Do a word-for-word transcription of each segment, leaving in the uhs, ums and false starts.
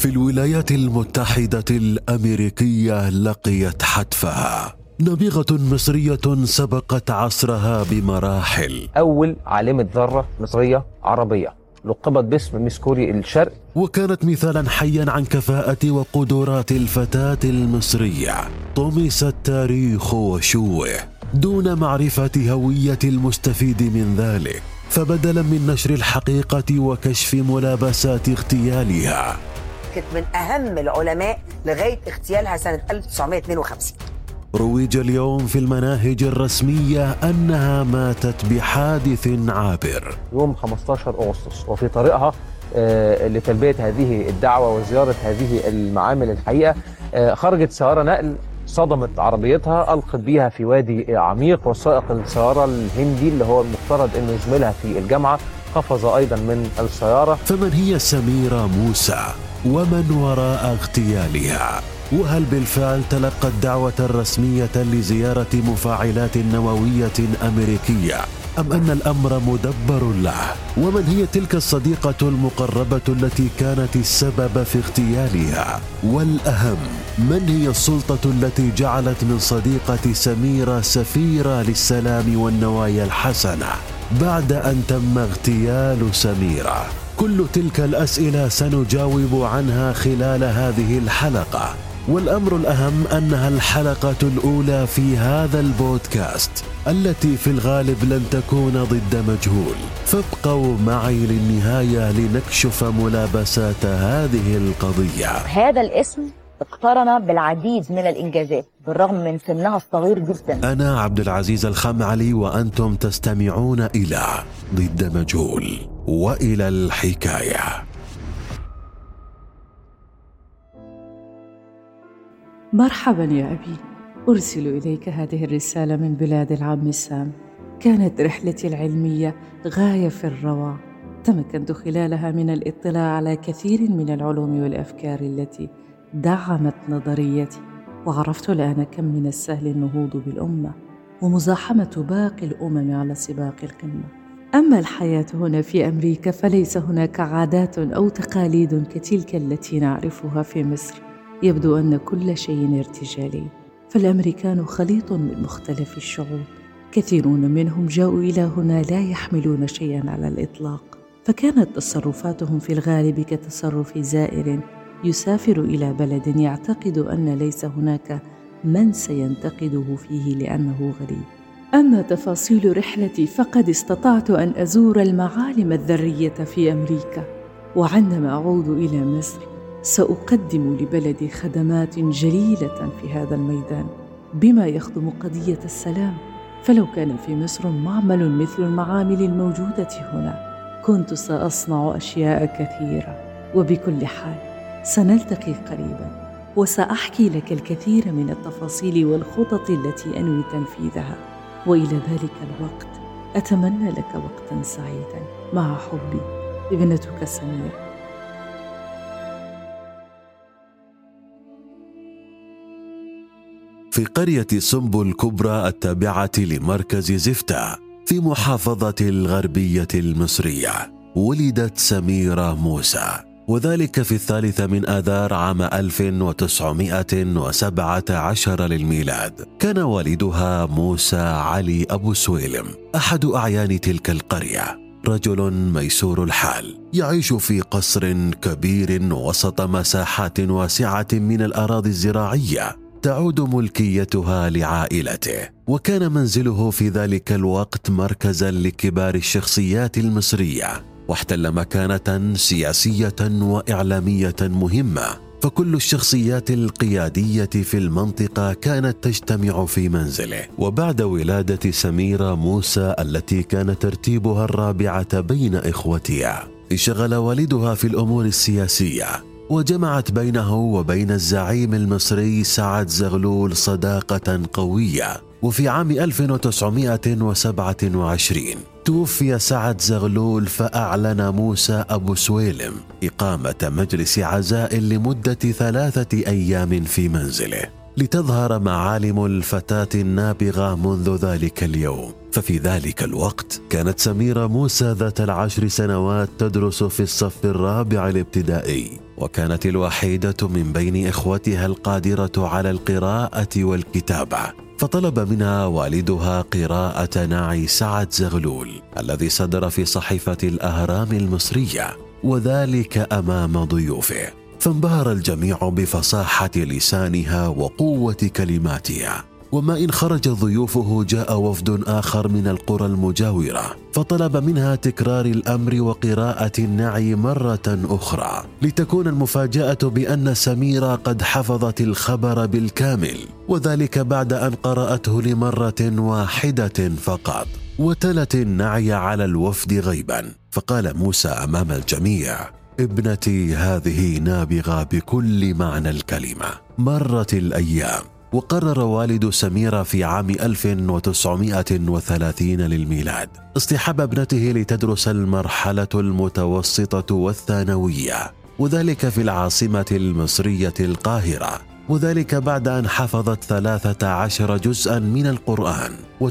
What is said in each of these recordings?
في الولايات المتحدة الأمريكية لقيت حتفها. نابغة مصرية سبقت عصرها بمراحل. أول عالمة ذرة مصرية عربية لقبت باسم ميس كوري الشرق، وكانت مثالا حيا عن كفاءة وقدرات الفتاة المصرية. طمس التاريخ وشوه دون معرفة هوية المستفيد من ذلك، فبدلا من نشر الحقيقة وكشف ملابسات اغتيالها، كانت من أهم العلماء لغاية اغتيالها سنة ألف وتسعمائة واثنين وخمسين. روج اليوم في المناهج الرسمية أنها ماتت بحادث عابر يوم خمسة عشر أغسطس، وفي طريقها آه لتلبية هذه الدعوة وزيارة هذه المعامل الحقيقة آه خرجت سيارة نقل صدمت عربيتها، ألقت بيها في وادي عميق، وسائق السيارة الهندي اللي هو المفترض أنه زميلها في الجامعة قفز أيضا من السيارة. فمن هي سميرة موسى ومن وراء اغتيالها؟ وهل بالفعل تلقت دعوة رسمية لزيارة مفاعلات نووية أمريكية أم أن الأمر مدبر له؟ ومن هي تلك الصديقة المقربة التي كانت السبب في اغتيالها؟ والأهم، من هي السلطة التي جعلت من صديقة سميرة سفيرة للسلام والنوايا الحسنة بعد أن تم اغتيال سميرة؟ كل تلك الأسئلة سنجاوب عنها خلال هذه الحلقة، والأمر الأهم أنها الحلقة الأولى في هذا البودكاست التي في الغالب لن تكون ضد مجهول، فابقوا معي للنهاية لنكشف ملابسات هذه القضية. هذا الاسم اقترن بالعديد من الإنجازات بالرغم من سنها الصغير جدا. أنا عبد العزيز الخمعلي وأنتم تستمعون إلى ضد مجهول، وإلى الحكاية. مرحبا يا أبي، أرسل إليك هذه الرسالة من بلاد العم سام. كانت رحلتي العلمية غاية في الروعة، تمكنت خلالها من الاطلاع على كثير من العلوم والأفكار التي دعمت نظريتي، وعرفت الآن كم من السهل النهوض بالأمة ومزاحمة باقي الأمم على سباق القمة. أما الحياة هنا في أمريكا فليس هناك عادات أو تقاليد كتلك التي نعرفها في مصر. يبدو أن كل شيء ارتجالي، فالأمريكان خليط من مختلف الشعوب، كثيرون منهم جاءوا إلى هنا لا يحملون شيئا على الإطلاق، فكانت تصرفاتهم في الغالب كتصرف زائر يسافر إلى بلد يعتقد أن ليس هناك من سينتقده فيه لأنه غريب. أما تفاصيل رحلتي فقد استطعت أن أزور المعالم الذرية في أمريكا، وعندما أعود إلى مصر سأقدم لبلدي خدمات جليلة في هذا الميدان بما يخدم قضية السلام. فلو كان في مصر معمل مثل المعامل الموجودة هنا كنت سأصنع أشياء كثيرة. وبكل حال سنلتقي قريبا وسأحكي لك الكثير من التفاصيل والخطط التي أنوي تنفيذها، وإلى ذلك الوقت أتمنى لك وقتا سعيدا. مع حبي، ابنتك سميرة. في قرية سنبل الكبرى التابعة لمركز زفتة في محافظة الغربية المصرية ولدت سميرة موسى، وذلك في الثالث من آذار عام ألف وتسعمائة وسبعة عشر للميلاد. كان والدها موسى علي أبو سويلم أحد أعيان تلك القرية، رجل ميسور الحال يعيش في قصر كبير وسط مساحات واسعة من الأراضي الزراعية تعود ملكيتها لعائلته، وكان منزله في ذلك الوقت مركزا لكبار الشخصيات المصرية، واحتل مكانة سياسية وإعلامية مهمة، فكل الشخصيات القيادية في المنطقة كانت تجتمع في منزله. وبعد ولادة سميرة موسى التي كان ترتيبها الرابعة بين إخوتها، انشغل والدها في الأمور السياسية، وجمعت بينه وبين الزعيم المصري سعد زغلول صداقة قوية. وفي عام ألف وتسعمائة وسبعة وعشرين توفي سعد زغلول، فأعلن موسى أبو سويلم إقامة مجلس عزاء لمدة ثلاثة أيام في منزله لتظهر معالم الفتاة النابغة منذ ذلك اليوم. ففي ذلك الوقت كانت سميرة موسى ذات العشر سنوات تدرس في الصف الرابع الابتدائي، وكانت الوحيدة من بين إخوتها القادرة على القراءة والكتابة، فطلب منها والدها قراءة نعي سعد زغلول الذي صدر في صحيفة الأهرام المصرية، وذلك أمام ضيوفه، فانبهر الجميع بفصاحة لسانها وقوة كلماتها. وما إن خرج ضيوفه جاء وفد آخر من القرى المجاورة، فطلب منها تكرار الأمر وقراءة النعي مرة أخرى، لتكون المفاجأة بأن سميرة قد حفظت الخبر بالكامل، وذلك بعد أن قرأته لمرة واحدة فقط، وتلت النعي على الوفد غيبا. فقال موسى أمام الجميع: ابنتي هذه نابغة بكل معنى الكلمة. مرت الأيام، وقرر والد سميرة في عام ألف وتسعمائة وثلاثين للميلاد اصطحاب ابنته لتدرس المرحلة المتوسطة والثانوية، وذلك في العاصمة المصرية القاهرة، وذلك بعد أن حفظت ثلاثة عشر جزءا من القرآن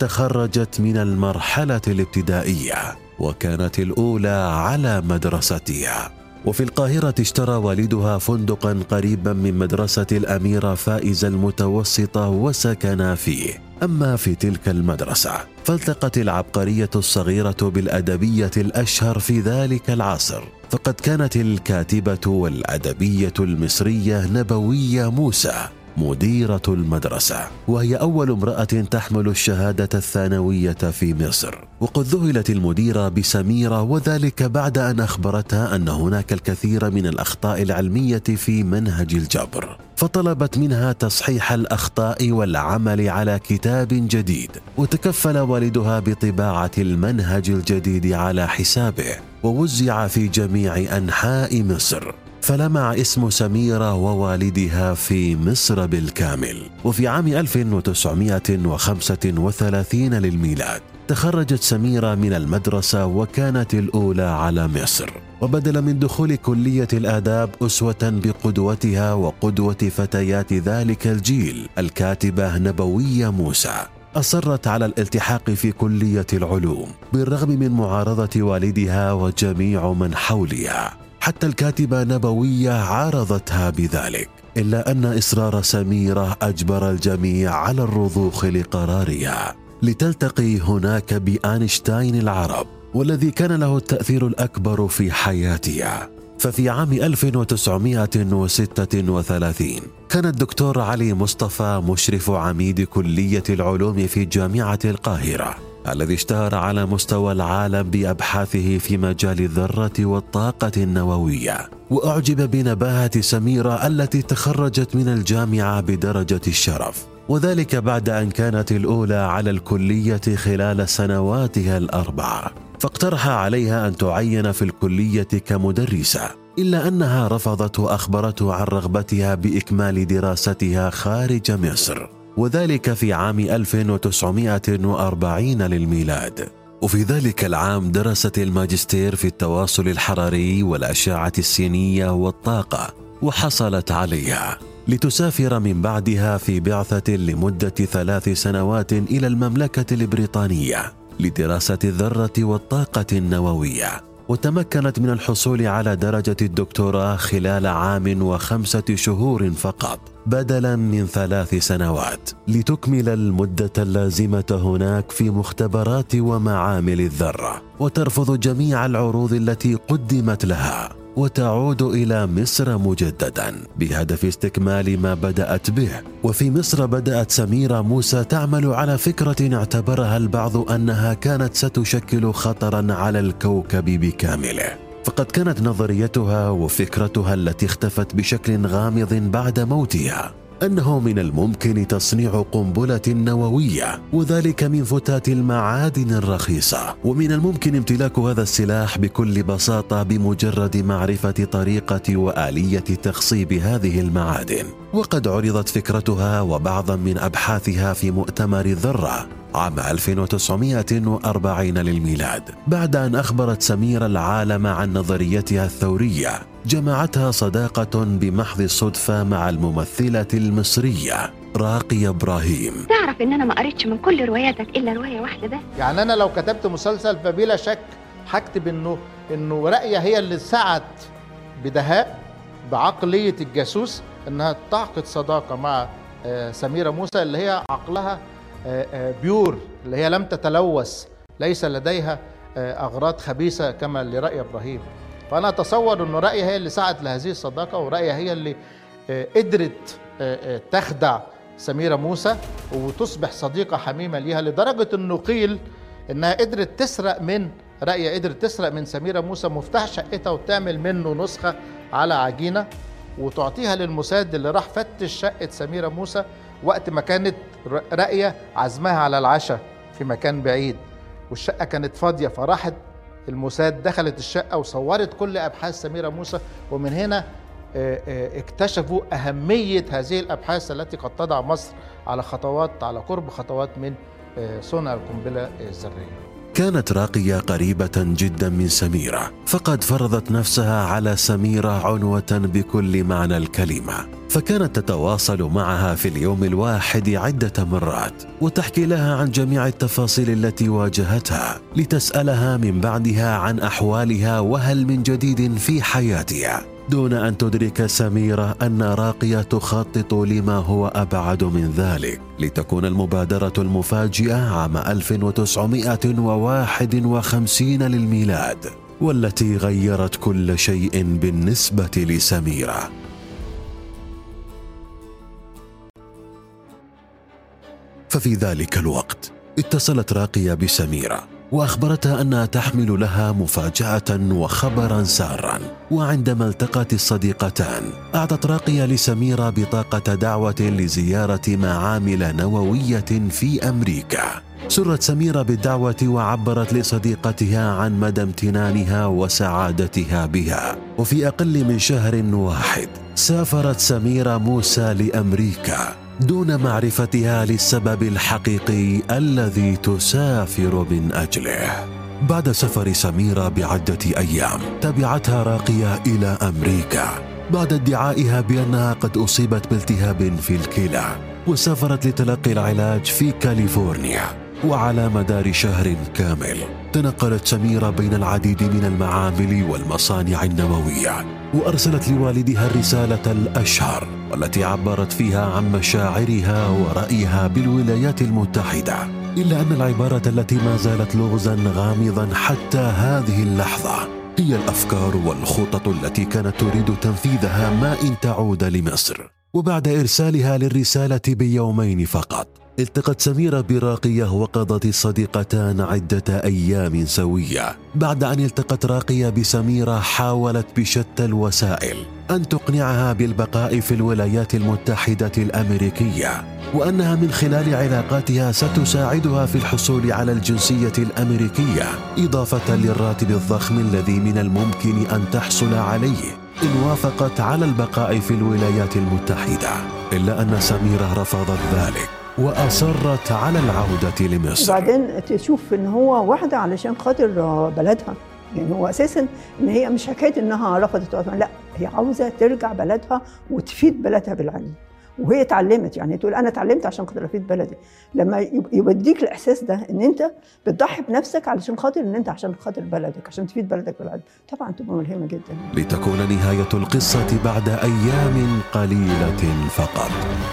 وتخرجت من المرحلة الابتدائية، وكانت الأولى على مدرستها. وفي القاهرة اشترى والدها فندقا قريبا من مدرسة الأميرة فائزة المتوسطة وسكن فيه. أما في تلك المدرسة فالتقت العبقرية الصغيرة بالأدبية الأشهر في ذلك العصر، فقد كانت الكاتبة والأدبية المصرية نبوية موسى مديرة المدرسة، وهي أول امرأة تحمل الشهادة الثانوية في مصر. وقد ذهلت المديرة بسميرة، وذلك بعد أن أخبرتها أن هناك الكثير من الأخطاء العلمية في منهج الجبر، فطلبت منها تصحيح الأخطاء والعمل على كتاب جديد، وتكفل والدها بطباعة المنهج الجديد على حسابه، ووزع في جميع أنحاء مصر، فلمع اسم سميرة ووالدها في مصر بالكامل. وفي عام ألف وتسعمائة وخمسة وثلاثين للميلاد تخرجت سميرة من المدرسة، وكانت الأولى على مصر، وبدل من دخول كلية الآداب أسوة بقدوتها وقدوة فتيات ذلك الجيل الكاتبة نبوية موسى، أصرت على الالتحاق في كلية العلوم بالرغم من معارضة والدها وجميع من حولها، حتى الكاتبة نبوية عارضتها بذلك، إلا أن إصرار سميرة أجبر الجميع على الرضوخ لقرارها لتلتقي هناك بأينشتاين العرب، والذي كان له التأثير الأكبر في حياتها. ففي عام ألف وتسعمائة وستة وثلاثين كان الدكتور علي مصطفى مشرف عميد كلية العلوم في جامعة القاهرة، الذي اشتهر على مستوى العالم بأبحاثه في مجال الذرة والطاقة النووية، وأعجب بنباهة سميرة التي تخرجت من الجامعة بدرجة الشرف، وذلك بعد أن كانت الأولى على الكلية خلال سنواتها الأربعة، فاقترح عليها أن تعين في الكلية كمدرسة، إلا أنها رفضت وأخبرته عن رغبتها بإكمال دراستها خارج مصر، وذلك في عام ألف وتسعمائة وأربعين للميلاد. وفي ذلك العام درست الماجستير في التواصل الحراري والأشعة السينية والطاقة، وحصلت عليها، لتسافر من بعدها في بعثة لمدة ثلاث سنوات إلى المملكة البريطانية لدراسة الذرة والطاقة النووية، وتمكنت من الحصول على درجة الدكتوراه خلال عام وخمسة شهور فقط بدلا من ثلاث سنوات، لتكمل المدة اللازمة هناك في مختبرات ومعامل الذرة، وترفض جميع العروض التي قدمت لها، وتعود إلى مصر مجددا بهدف استكمال ما بدأت به. وفي مصر بدأت سميرة موسى تعمل على فكرة اعتبرها البعض أنها كانت ستشكل خطرا على الكوكب بكامله، فقد كانت نظريتها وفكرتها التي اختفت بشكل غامض بعد موتها أنه من الممكن تصنيع قنبلة نووية، وذلك من فتات المعادن الرخيصة، ومن الممكن امتلاك هذا السلاح بكل بساطة بمجرد معرفة طريقة وآلية تخصيب هذه المعادن. وقد عرضت فكرتها وبعضا من أبحاثها في مؤتمر الذرة عام ألف وتسعمائة وأربعين للميلاد، بعد أن أخبرت سميرة العالم عن نظريتها الثورية. جمعتها صداقة بمحض الصدفة مع الممثلة المصرية راقية إبراهيم. تعرف إن أنا ما قريتش من كل رواياتك إلا رواية واحدة بس؟ يعني أنا لو كتبت مسلسل فبلا شك هكتب إنه إنه راقية هي اللي سعت بدهاء بعقلية الجاسوس أنها تعقد صداقة مع سميرة موسى اللي هي عقلها بيور، اللي هي لم تتلوث، ليس لديها أغراض خبيثة كما لرأي إبراهيم. فأنا أتصور أن رأيها هي اللي سعت لهذه الصداقة، ورأيها هي اللي قدرت تخدع سميرة موسى وتصبح صديقة حميمة ليها، لدرجة أنه قيل أنها قدرت تسرق من رأيها قدرت تسرق من سميرة موسى مفتاح شقتها وتعمل منه نسخة على عجينة وتعطيها للموساد اللي راح فتش شقة سميرة موسى وقت ما كانت رأية عزمها على العشاء في مكان بعيد والشقة كانت فاضية، فراحت الموساد دخلت الشقة وصورت كل أبحاث سميرة موسى. ومن هنا اكتشفوا أهمية هذه الأبحاث التي قد تضع مصر على خطوات على قرب خطوات من صنع القنبلة الذرية. كانت راقية قريبة جدا من سميرة، فقد فرضت نفسها على سميرة عنوة بكل معنى الكلمة، فكانت تتواصل معها في اليوم الواحد عدة مرات وتحكي لها عن جميع التفاصيل التي واجهتها، لتسألها من بعدها عن أحوالها وهل من جديد في حياتها، دون أن تدرك سميرة أن راقية تخطط لما هو أبعد من ذلك، لتكون المبادرة المفاجئة عام ألف وتسعمائة وواحد وخمسين للميلاد، والتي غيرت كل شيء بالنسبة لسميرة. ففي ذلك الوقت اتصلت راقية بسميرة وأخبرتها أنها تحمل لها مفاجأة وخبرا سارا. وعندما التقت الصديقتان أعطت راقية لسميرة بطاقة دعوة لزيارة معامل نووية في أمريكا. سرت سميرة بالدعوة وعبرت لصديقتها عن مدى امتنانها وسعادتها بها. وفي أقل من شهر واحد سافرت سميرة موسى لأمريكا دون معرفتها للسبب الحقيقي الذي تسافر من أجله. بعد سفر سميرة بعدة أيام تبعتها راقية إلى أمريكا بعد ادعائها بأنها قد أصيبت بالتهاب في الكلى، وسافرت لتلقي العلاج في كاليفورنيا. وعلى مدار شهر كامل تنقلت سميرة بين العديد من المعامل والمصانع النووية، وأرسلت لوالدها الرسالة الأشهر والتي عبرت فيها عن مشاعرها ورأيها بالولايات المتحدة، إلا أن العبارة التي ما زالت لغزا غامضا حتى هذه اللحظة هي الأفكار والخطط التي كانت تريد تنفيذها ما إن تعود لمصر. وبعد إرسالها للرسالة بيومين فقط التقت سميرة براقية وقضت الصديقتان عدة أيام سوية. بعد أن التقت راقية بسميرة حاولت بشتى الوسائل أن تقنعها بالبقاء في الولايات المتحدة الأمريكية، وأنها من خلال علاقاتها ستساعدها في الحصول على الجنسية الأمريكية، إضافة للراتب الضخم الذي من الممكن أن تحصل عليه إن وافقت على البقاء في الولايات المتحدة. إلا أن سميرة رفضت ذلك وأصرت على العودة لمصر. وبعدين تشوف إن هو واحدة علشان خاطر بلدها، يعني هو أساساً إن هي مش حكاية إنها رفضت، لا هي عاوزة ترجع بلدها وتفيد بلدها بالعلم، وهي اتعلمت، يعني تقول أنا اتعلمت عشان خاطر أفيد بلدي. لما يوديك الإحساس ده إن أنت بتضحي بنفسك علشان خاطر إن أنت عشان خاطر بلدك، عشان تفيد بلدك بالعلم، طبعاً تبقى ملهمة جداً. لتكون نهاية القصة بعد أيام قليلة فقط.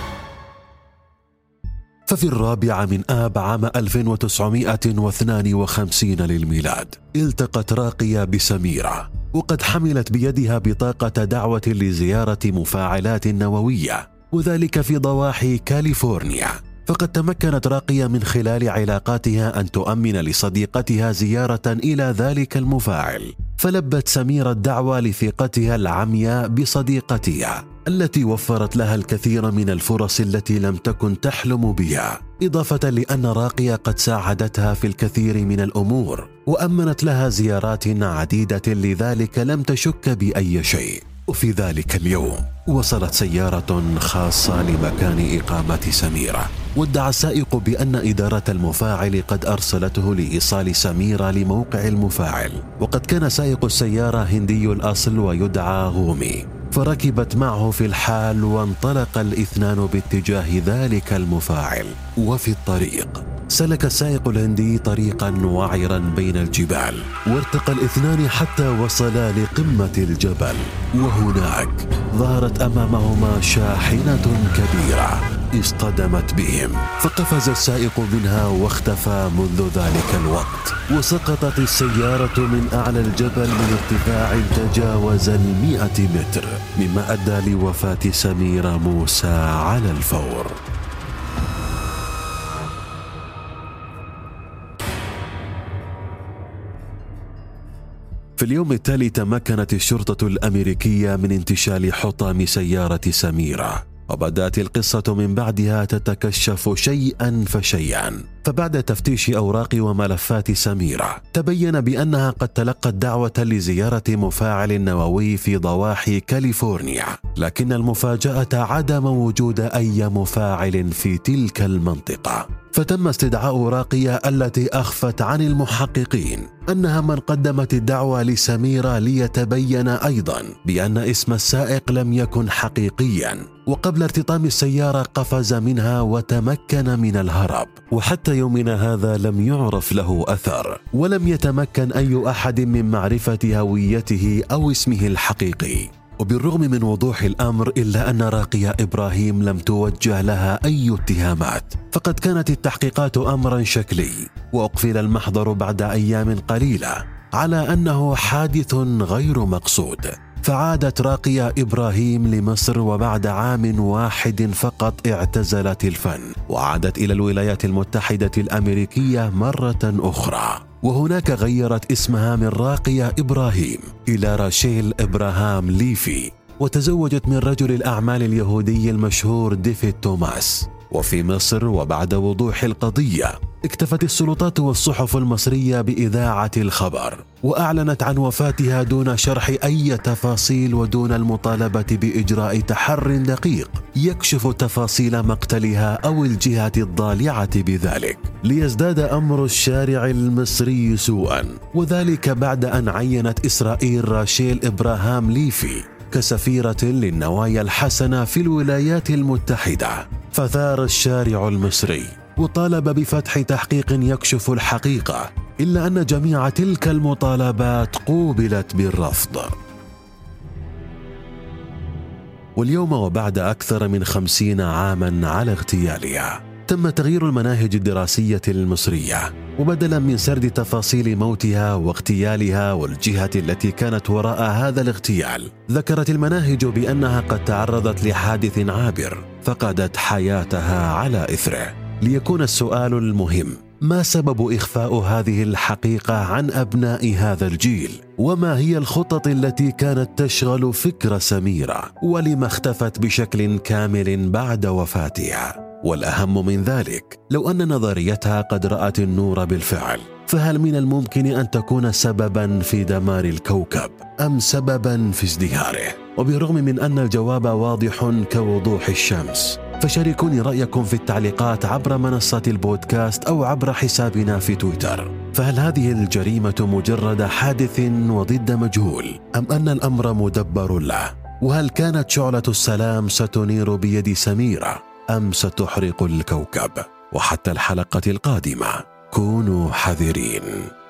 ففي الرابع من آب عام ألف وتسعمائة واثنين وخمسين للميلاد التقت راقية بسميرة، وقد حملت بيدها بطاقة دعوة لزيارة مفاعلات نووية، وذلك في ضواحي كاليفورنيا. فقد تمكنت راقية من خلال علاقاتها أن تؤمن لصديقتها زيارة إلى ذلك المفاعل، فلبت سميرة الدعوة لثقتها العمياء بصديقتها التي وفرت لها الكثير من الفرص التي لم تكن تحلم بها، إضافة لأن راقية قد ساعدتها في الكثير من الأمور وأمنت لها زيارات عديدة، لذلك لم تشك بأي شيء. وفي ذلك اليوم وصلت سيارة خاصة لمكان إقامة سميرة، وادعى السائق بأن إدارة المفاعل قد أرسلته لإيصال سميرة لموقع المفاعل، وقد كان سائق السيارة هندي الأصل ويدعى غومي، فركبت معه في الحال وانطلق الاثنان باتجاه ذلك المفاعل. وفي الطريق سلك السائق الهندي طريقا وعرا بين الجبال، وارتقى الاثنان حتى وصلا لقمة الجبل، وهناك ظهرت أمامهما شاحنة كبيرة اصطدمت بهم، فقفز السائق منها واختفى منذ ذلك الوقت، وسقطت السيارة من أعلى الجبل من ارتفاع تجاوز المئة متر، مما أدى لوفاة سميرة موسى على الفور. في اليوم التالي تمكنت الشرطة الأمريكية من انتشال حطام سيارة سميرة، وبدأت القصة من بعدها تتكشف شيئا فشيئا. فبعد تفتيش أوراق وملفات سميرة تبين بأنها قد تلقت دعوة لزيارة مفاعل نووي في ضواحي كاليفورنيا، لكن المفاجأة عدم وجود أي مفاعل في تلك المنطقة. فتم استدعاء راقية التي أخفت عن المحققين أنها من قدمت الدعوة لسميرة، ليتبين أيضا بأن اسم السائق لم يكن حقيقيا، وقبل ارتطام السيارة قفز منها وتمكن من الهرب، وحتى يومنا هذا لم يعرف له أثر، ولم يتمكن أي أحد من معرفة هويته أو اسمه الحقيقي. وبالرغم من وضوح الأمر إلا أن راقية إبراهيم لم توجه لها أي اتهامات، فقد كانت التحقيقات أمرا شكلي، وأقفل المحضر بعد أيام قليلة على أنه حادث غير مقصود. فعادت راقية إبراهيم لمصر، وبعد عام واحد فقط اعتزلت الفن وعادت إلى الولايات المتحدة الأمريكية مرة أخرى، وهناك غيرت اسمها من راقية إبراهيم إلى راشيل إبراهام ليفي، وتزوجت من رجل الأعمال اليهودي المشهور ديفيد توماس. وفي مصر وبعد وضوح القضية اكتفت السلطات والصحف المصرية بإذاعة الخبر، وأعلنت عن وفاتها دون شرح أي تفاصيل ودون المطالبة بإجراء تحر دقيق يكشف تفاصيل مقتلها أو الجهة الضالعة بذلك، ليزداد أمر الشارع المصري سوءا، وذلك بعد أن عينت إسرائيل راشيل إبراهام ليفي كسفيرة للنوايا الحسنة في الولايات المتحدة. فثار الشارع المصري وطالب بفتح تحقيق يكشف الحقيقة، إلا أن جميع تلك المطالبات قوبلت بالرفض. واليوم وبعد أكثر من خمسين عاما على اغتيالها تم تغيير المناهج الدراسية المصرية، وبدلا من سرد تفاصيل موتها واغتيالها والجهة التي كانت وراء هذا الاغتيال، ذكرت المناهج بأنها قد تعرضت لحادث عابر فقدت حياتها على إثره. ليكون السؤال المهم: ما سبب إخفاء هذه الحقيقة عن أبناء هذا الجيل؟ وما هي الخطط التي كانت تشغل فكر سميرة؟ ولما اختفت بشكل كامل بعد وفاتها؟ والأهم من ذلك، لو أن نظريتها قد رأت النور بالفعل، فهل من الممكن أن تكون سببا في دمار الكوكب أم سببا في ازدهاره؟ وبالرغم من أن الجواب واضح كوضوح الشمس، فشاركوني رأيكم في التعليقات عبر منصة البودكاست أو عبر حسابنا في تويتر. فهل هذه الجريمة مجرد حادث وضد مجهول، أم أن الأمر مدبر له؟ وهل كانت شعلة السلام ستنير بيد سميرة أم ستحرق الكوكب؟ وحتى الحلقة القادمة كونوا حذرين.